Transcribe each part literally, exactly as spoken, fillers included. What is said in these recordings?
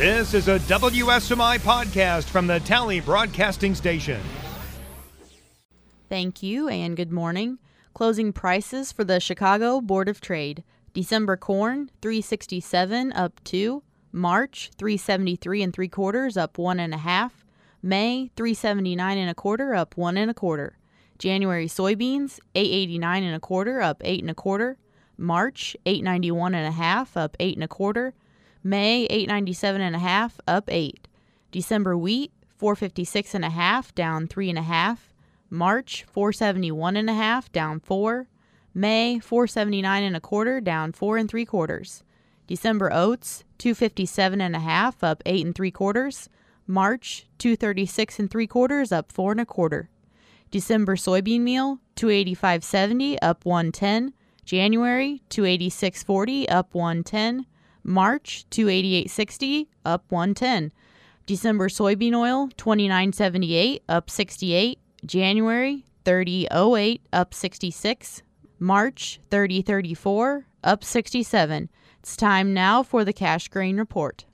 This is a W S M I podcast from the Tally Broadcasting Station. Thank you and good morning. Closing prices for the Chicago Board of Trade. December corn, three sixty-seven up two. March, three seventy-three and three quarters up one and a half. May, three seventy-nine and a quarter up one and a quarter. January soybeans, eight eighty-nine and a quarter up eight and a quarter. March, eight ninety-one and a half up eight and a quarter. May, eight ninety-seven and a half up eight. December wheat, four fifty-six and a half down three and a half. March, four seventy-one and a half down four. May, four seventy-nine and a quarter down four and three quarters. December oats, two fifty-seven and a half up eight and three quarters. March, two thirty-six and three quarters up four and a quarter. December soybean meal, two eighty-five seventy up one ten. January, two eighty-six forty up one ten. March, two eighty-eight sixty up one ten. December soybean oil, twenty-nine seventy-eight up sixty-eight. January, thirty oh eight up sixty-six. March, thirty thirty-four up sixty-seven. It's time now for the cash grain report.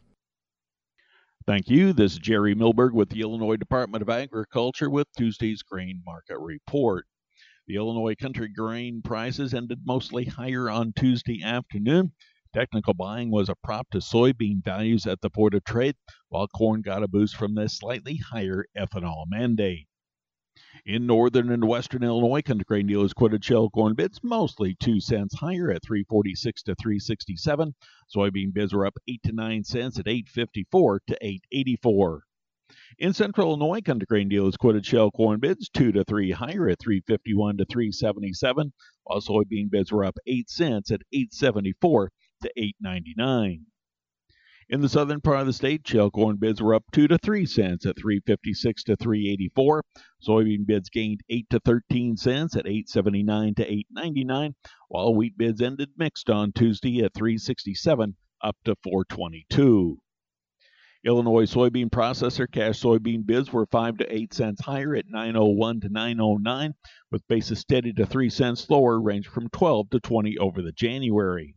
Thank you. This is Jerry Milberg with the Illinois Department of Agriculture with Tuesday's grain market report. The Illinois country grain prices ended mostly higher on Tuesday afternoon. Technical buying was a prop to soybean values at the Board of Trade, while corn got a boost from the slightly higher ethanol mandate. In northern and western Illinois, country grain dealers quoted shell corn bids mostly two cents higher at three forty-six to three sixty-seven. Soybean bids were up eight to nine cents at eight fifty-four to eight eighty-four. In central Illinois, country grain dealers quoted shell corn bids two to three higher at three fifty-one to three seventy-seven, while soybean bids were up eight cents at eight seventy-four to eight ninety-nine. In the southern part of the state, shell corn bids were up two to three cents at three fifty-six to three eighty-four. Soybean bids gained eight to thirteen cents at eight seventy-nine to eight ninety-nine, while wheat bids ended mixed on Tuesday at three sixty-seven up to four twenty-two. Illinois soybean processor cash soybean bids were five to eight cents higher at nine oh one to nine oh nine, with basis steady to three cents lower, ranged from twelve to twenty over the January.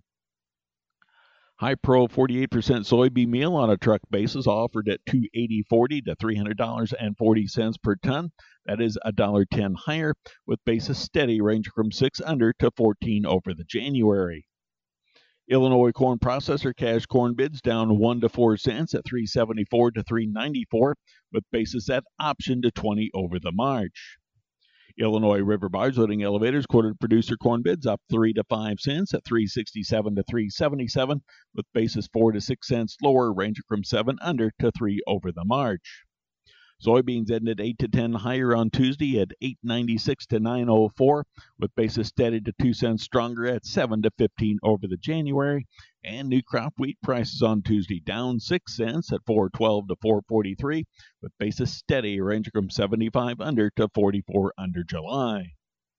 High Pro forty-eight percent soybean meal on a truck basis offered at two eighty forty to three hundred dollars and forty cents per ton. That is one dollar ten higher, with basis steady ranging from six under to fourteen over the January. Illinois corn processor cash corn bids down one to four cents at three seventy-four to three ninety-four, with basis at option to twenty over the March. Illinois river barge loading elevators quoted producer corn bids up three to five cents at three sixty-seven to three seventy-seven, with basis four to six cents lower, ranging from seven under to three over the March. Soybeans ended eight to ten higher on Tuesday at eight ninety-six to nine oh four, with basis steady to two cents stronger at seven to fifteen over the January. And new crop wheat prices on Tuesday down six cents at four twelve to four forty-three, with basis steady ranging from seventy-five under to forty-four under July.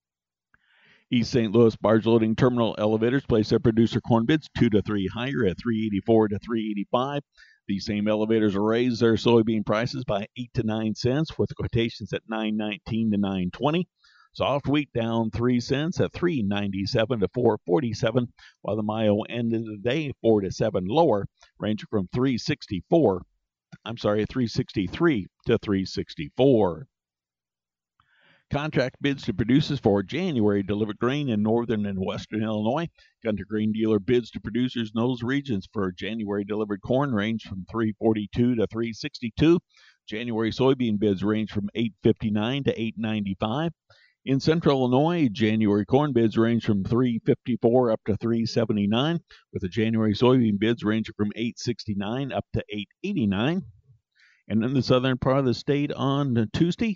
East Saint Louis barge loading terminal elevators placed their producer corn bids two to three higher at three eighty-four to three eighty-five. These same elevators raised their soybean prices by eight to nine cents, with quotations at nine nineteen to nine twenty. Soft wheat down three cents at three ninety-seven to four forty-seven, while the Mayo ended the day four to seven lower, ranging from three sixty-four, I'm sorry, three sixty-three to three sixty-four. Contract bids to producers for January delivered grain in northern and western Illinois. Country grain dealer bids to producers in those regions for January delivered corn range from three forty-two to three sixty-two. January soybean bids range from eight fifty-nine to eight ninety-five. In central Illinois, January corn bids range from three fifty-four up to three seventy-nine, with the January soybean bids ranging from eight sixty-nine up to eight eighty-nine. And in the southern part of the state on Tuesday,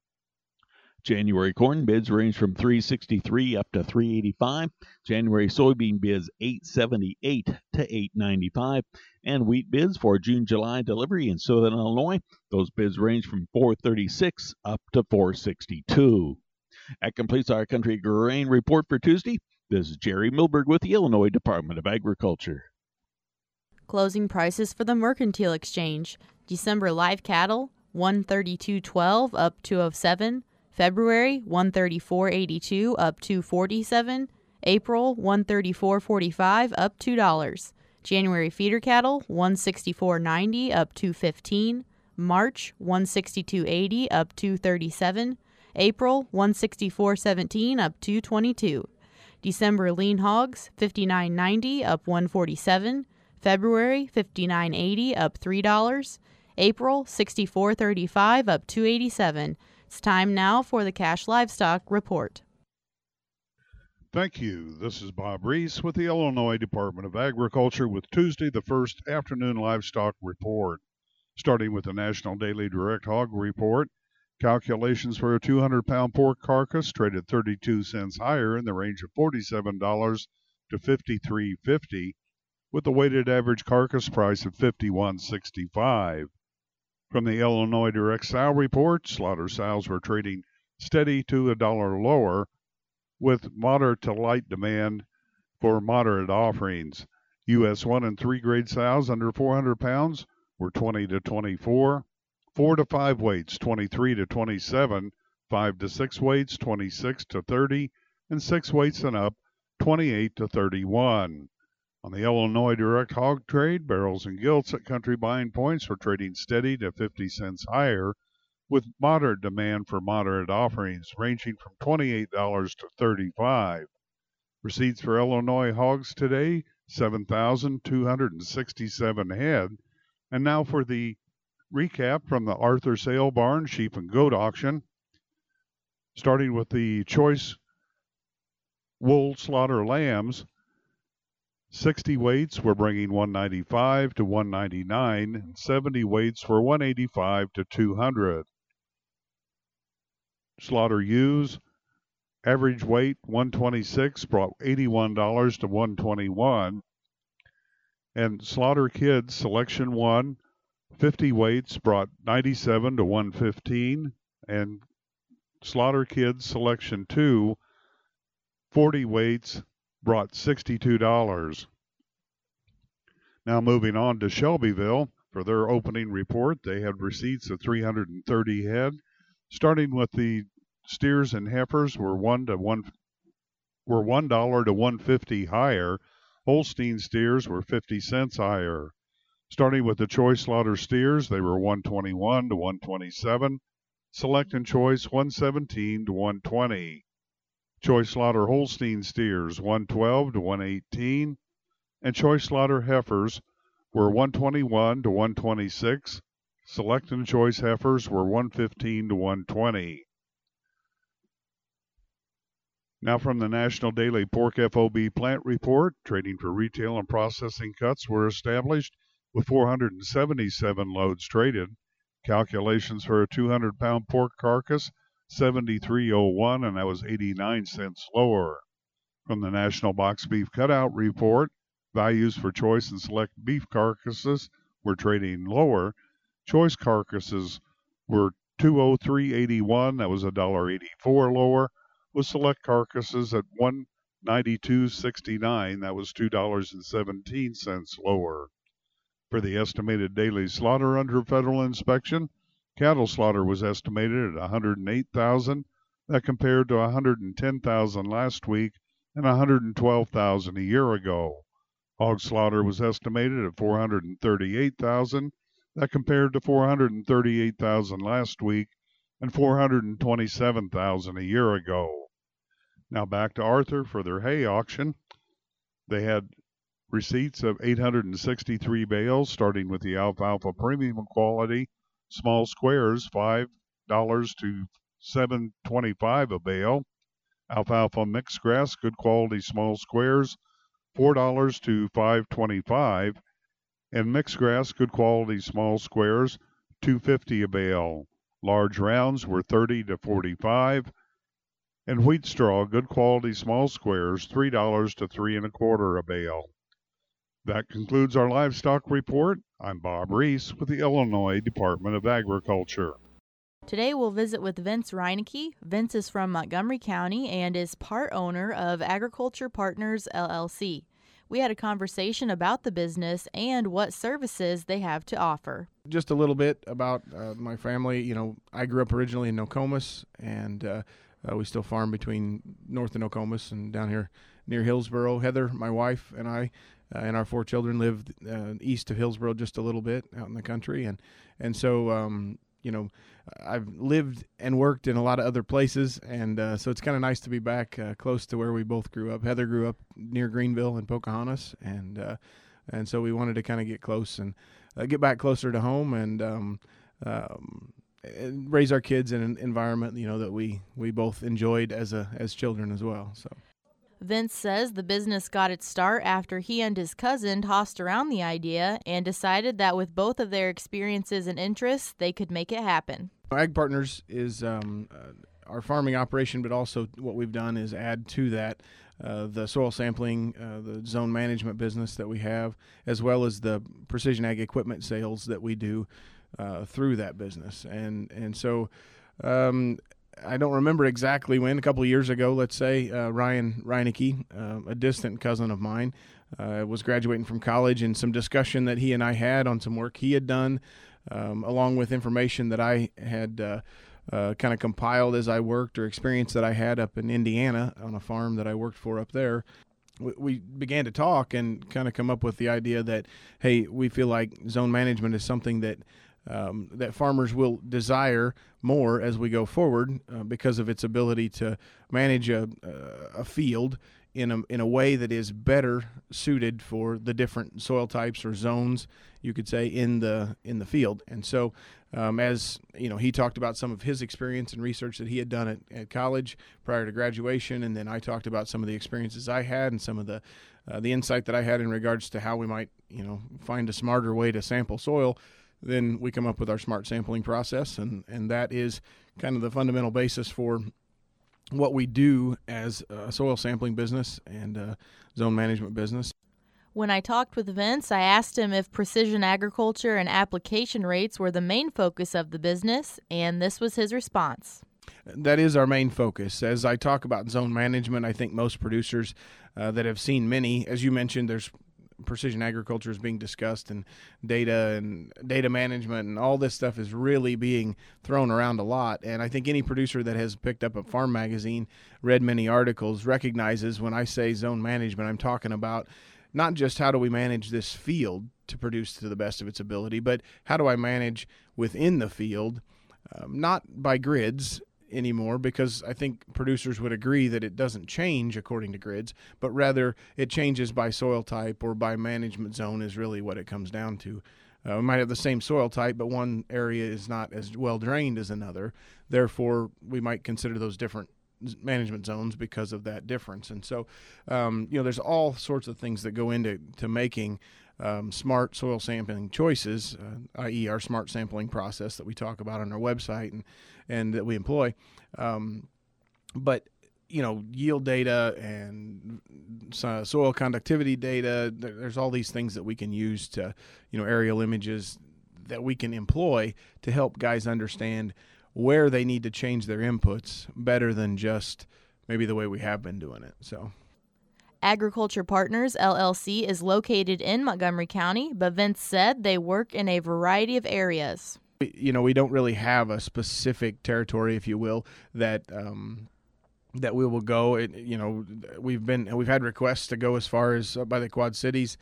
January corn bids range from three sixty-three up to three eighty-five. January soybean bids eight seventy-eight to eight ninety-five. And wheat bids for June-July delivery in southern Illinois, those bids range from four thirty-six up to four sixty-two. That completes our country grain report for Tuesday. This is Jerry Milberg with the Illinois Department of Agriculture. Closing prices for the Mercantile Exchange. December live cattle, one thirty-two twelve up two oh seven. February, one thirty-four eighty-two up two forty-seven. April, one thirty-four forty-five up two dollars. January feeder cattle, one sixty-four ninety up two fifteen. March, one sixty-two eighty up two thirty-seven. April, one sixty-four seventeen up two twenty-two. December lean hogs, fifty-nine ninety up one forty-seven. February, fifty-nine eighty up three dollars. April, sixty-four thirty-five up two eighty-seven. It's time now for the Cash Livestock Report. Thank you. This is Bob Reese with the Illinois Department of Agriculture with Tuesday, the first afternoon livestock report. Starting with the National Daily Direct Hog Report, calculations for a two hundred pound pork carcass traded thirty-two cents higher in the range of forty-seven dollars to fifty-three fifty, with the weighted average carcass price of fifty-one sixty-five. From the Illinois Direct Sow Report, slaughter sows were trading steady to a dollar lower, with moderate to light demand for moderate offerings. U S one and three grade sows under four hundred pounds were twenty to twenty-four, four to five weights twenty-three to twenty-seven, five to six weights twenty-six to thirty, and six weights and up twenty-eight to thirty-one. On the Illinois Direct Hog Trade, barrels and gilts at country buying points were trading steady to fifty cents higher, with moderate demand for moderate offerings ranging from twenty-eight dollars to thirty-five dollars. Receipts for Illinois hogs today, seven thousand two hundred sixty-seven head. And now for the recap from the Arthur Sale Barn Sheep and Goat Auction. Starting with the choice wool slaughter lambs, sixty weights were bringing one ninety-five to one ninety-nine, and seventy weights were one eighty-five to two hundred. Slaughter ewes, average weight one twenty-six, brought eighty-one dollars to one twenty-one. And slaughter kids selection one, fifty weights brought ninety-seven to one fifteen, and slaughter kids selection two, forty weights brought sixty-two dollars. Now moving on to Shelbyville for their opening report, they had receipts of three hundred thirty head. Starting with the steers and heifers were one to one were one dollar to one fifty higher. Holstein steers were fifty cents higher. Starting with the choice slaughter steers, they were one twenty-one to one twenty-seven. Select and choice one seventeen to one twenty. Choice slaughter Holstein steers one twelve to one eighteen, and choice slaughter heifers were one twenty-one to one twenty-six. Select and choice heifers were one fifteen to one twenty. Now from the National Daily Pork F O B Plant Report, trading for retail and processing cuts were established with four hundred seventy-seven loads traded. Calculations for a two hundred pound pork carcass, seventy-three oh one, and that was eighty-nine cents lower. From the National Box Beef Cutout Report, values for choice and select beef carcasses were trading lower. Choice carcasses were two oh three eighty-one, that was one dollar eighty-four lower, with select carcasses at one ninety-two sixty-nine, that was two dollars and seventeen cents lower. For the estimated daily slaughter under federal inspection, cattle slaughter was estimated at one hundred eight thousand, that compared to one hundred ten thousand last week and one hundred twelve thousand a year ago. Hog slaughter was estimated at four hundred thirty-eight thousand, that compared to four hundred thirty-eight thousand last week and four hundred twenty-seven thousand a year ago. Now back to Arthur for their hay auction. They had receipts of eight hundred sixty-three bales, starting with the alfalfa premium quality, small squares, five dollars to seven twenty-five a bale. Alfalfa mixed grass, good quality small squares, four dollars to five twenty-five. And mixed grass, good quality small squares, two fifty a bale. Large rounds were thirty to forty-five. And wheat straw, good quality small squares, three dollars to three and a quarter a bale. That concludes our livestock report. I'm Bob Reese with the Illinois Department of Agriculture. Today we'll visit with Vince Reinecke. Vince is from Montgomery County and is part owner of Agriculture Partners, L L C. We had a conversation about the business and what services they have to offer. Just a little bit about uh, my family. You know, I grew up originally in Nokomis, and uh, uh, we still farm between north of Nokomis and down here near Hillsboro. Heather, my wife, and I uh, and our four children lived uh, east of Hillsboro just a little bit out in the country, and and so um, you know, I've lived and worked in a lot of other places, and uh, so it's kind of nice to be back uh, close to where we both grew up. Heather grew up near Greenville and Pocahontas, and uh, and so we wanted to kind of get close and uh, get back closer to home, and um, um, and raise our kids in an environment, you know, that we we both enjoyed as a as children as well. So. Vince says the business got its start after he and his cousin tossed around the idea and decided that with both of their experiences and interests, they could make it happen. Ag Partners is um, uh, our farming operation, but also what we've done is add to that uh, the soil sampling, uh, the zone management business that we have, as well as the precision ag equipment sales that we do uh, through that business. And, and so um, I don't remember exactly when, a couple of years ago, let's say, uh, Ryan Reinecke, uh, a distant cousin of mine, uh, was graduating from college, and some discussion that he and I had on some work he had done, um, along with information that I had uh, uh, kind of compiled as I worked, or experience that I had up in Indiana on a farm that I worked for up there. We, we began to talk and kind of come up with the idea that, hey, we feel like zone management is something that Um, that farmers will desire more as we go forward uh, because of its ability to manage a, a field in a, in a way that is better suited for the different soil types or zones, you could say, in the in the field. And so um, as you know, he talked about some of his experience and research that he had done at, at college prior to graduation, and then I talked about some of the experiences I had and some of the uh, the insight that I had in regards to how we might, you know, find a smarter way to sample soil. Then we come up with our smart sampling process, and, and that is kind of the fundamental basis for what we do as a soil sampling business and a zone management business. When I talked with Vince, I asked him if precision agriculture and application rates were the main focus of the business, and this was his response. That is our main focus. As I talk about zone management, I think most producers uh, that have seen many, as you mentioned, there's precision agriculture is being discussed, and data and data management and all this stuff is really being thrown around a lot. And I think any producer that has picked up a farm magazine, read many articles, recognizes when I say zone management, I'm talking about not just how do we manage this field to produce to the best of its ability, but how do I manage within the field, um, not by grids anymore, because I think producers would agree that it doesn't change according to grids, but rather it changes by soil type or by management zone is really what it comes down to. Uh, we might have the same soil type, but one area is not as well drained as another. Therefore, we might consider those different management zones because of that difference. And so, um, you know, there's all sorts of things that go into to making Um, smart soil sampling choices, uh, that is our smart sampling process that we talk about on our website and, and that we employ. Um, but, you know, yield data and uh, soil conductivity data, there's all these things that we can use to, you know, aerial images that we can employ to help guys understand where they need to change their inputs better than just maybe the way we have been doing it. So. Agriculture Partners, L L C, is located in Montgomery County, but Vince said they work in a variety of areas. You know, we don't really have a specific territory, if you will, that um, that we will go. It, you know, we've been we've had requests to go as far as uh, by the Quad Cities.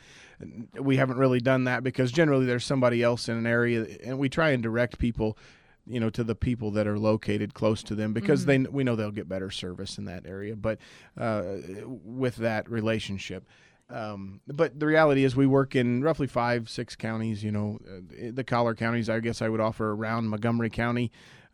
We haven't really done that because generally there's somebody else in an area, and we try and direct people, you know, to the people that are located close to them because mm-hmm. they we know they'll get better service in that area. But uh, with that relationship, um, but the reality is we work in roughly five, six counties. You know, uh, the collar counties, I guess I would offer around Montgomery County,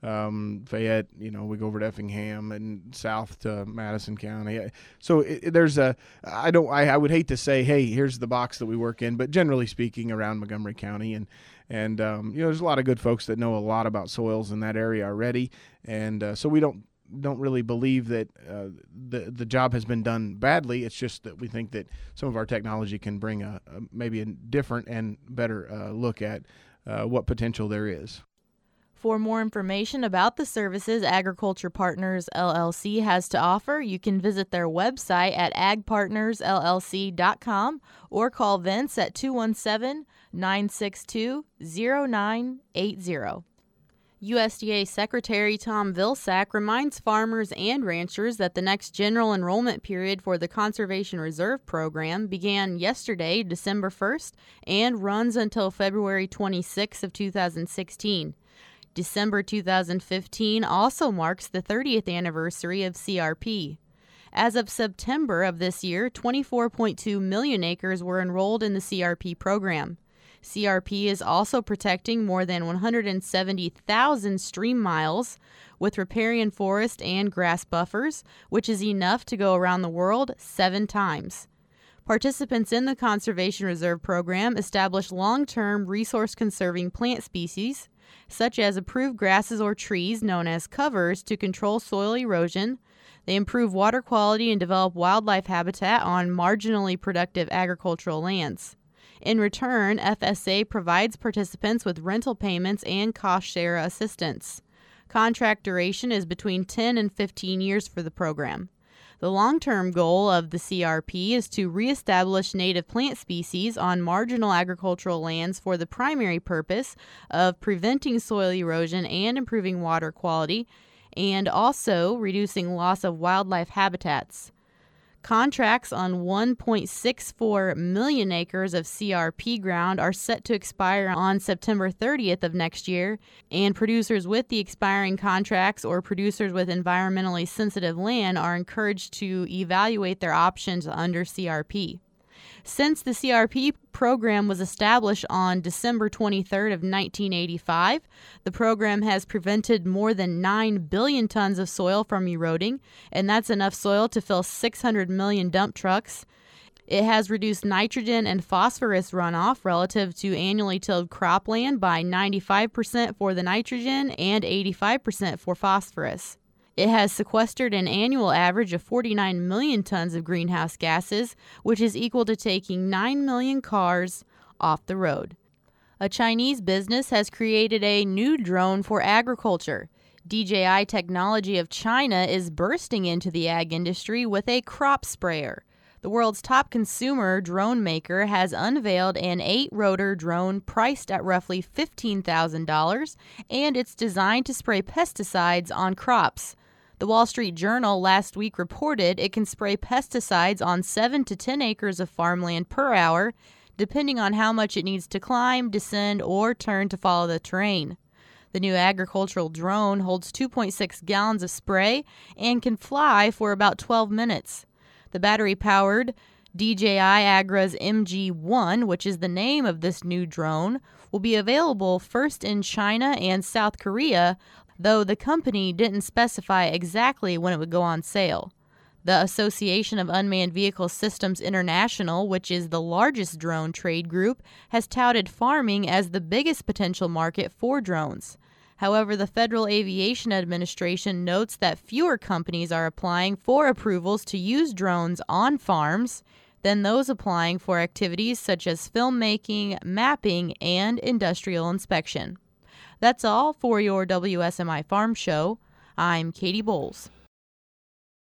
um, Fayette. You know, we go over to Effingham and south to Madison County. So it, it, there's a I don't I, I would hate to say, hey, here's the box that we work in, but generally speaking, around Montgomery County. And And, um, you know, there's a lot of good folks that know a lot about soils in that area already. And uh, so we don't don't really believe that uh, the the job has been done badly. It's just that we think that some of our technology can bring a, a maybe a different and better uh, look at uh, what potential there is. For more information about the services Agriculture Partners, L L C has to offer, you can visit their website at ag partners l l c dot com or call Vince at two one seven, nine six two, zero nine eight zero. U S D A Secretary Tom Vilsack reminds farmers and ranchers that the next general enrollment period for the Conservation Reserve Program began yesterday, December first, and runs until February twenty-sixth of two thousand sixteen. December two thousand fifteen also marks the thirtieth anniversary of C R P. As of September of this year, twenty-four point two million acres were enrolled in the C R P program. C R P is also protecting more than one hundred seventy thousand stream miles with riparian forest and grass buffers, which is enough to go around the world seven times. Participants in the Conservation Reserve Program establish long-term resource-conserving plant species, such as approved grasses or trees known as covers to control soil erosion. They improve water quality and develop wildlife habitat on marginally productive agricultural lands. In return, F S A provides participants with rental payments and cost-share assistance. Contract duration is between ten and fifteen years for the program. The long-term goal of the C R P is to reestablish native plant species on marginal agricultural lands for the primary purpose of preventing soil erosion and improving water quality, and also reducing loss of wildlife habitats. Contracts on one point six four million acres of C R P ground are set to expire on September thirtieth of next year, and producers with the expiring contracts or producers with environmentally sensitive land are encouraged to evaluate their options under C R P. Since the C R P program was established on December twenty-third of nineteen eighty-five, the program has prevented more than nine billion tons of soil from eroding, and that's enough soil to fill six hundred million dump trucks. It has reduced nitrogen and phosphorus runoff relative to annually tilled cropland by ninety-five percent for the nitrogen and eighty-five percent for phosphorus. It has sequestered an annual average of forty-nine million tons of greenhouse gases, which is equal to taking nine million cars off the road. A Chinese business has created a new drone for agriculture. D J I Technology of China is bursting into the ag industry with a crop sprayer. The world's top consumer drone maker has unveiled an eight-rotor drone priced at roughly fifteen thousand dollars, and it's designed to spray pesticides on crops. The Wall Street Journal last week reported it can spray pesticides on seven to ten acres of farmland per hour, depending on how much it needs to climb, descend, or turn to follow the terrain. The new agricultural drone holds two point six gallons of spray and can fly for about twelve minutes. The battery-powered D J I Agra's M G one, which is the name of this new drone, will be available first in China and South Korea, though the company didn't specify exactly when it would go on sale. The Association of Unmanned Vehicle Systems International, which is the largest drone trade group, has touted farming as the biggest potential market for drones. However, the Federal Aviation Administration notes that fewer companies are applying for approvals to use drones on farms than those applying for activities such as filmmaking, mapping, and industrial inspection. That's all for your W S M I Farm Show. I'm Katie Bowles.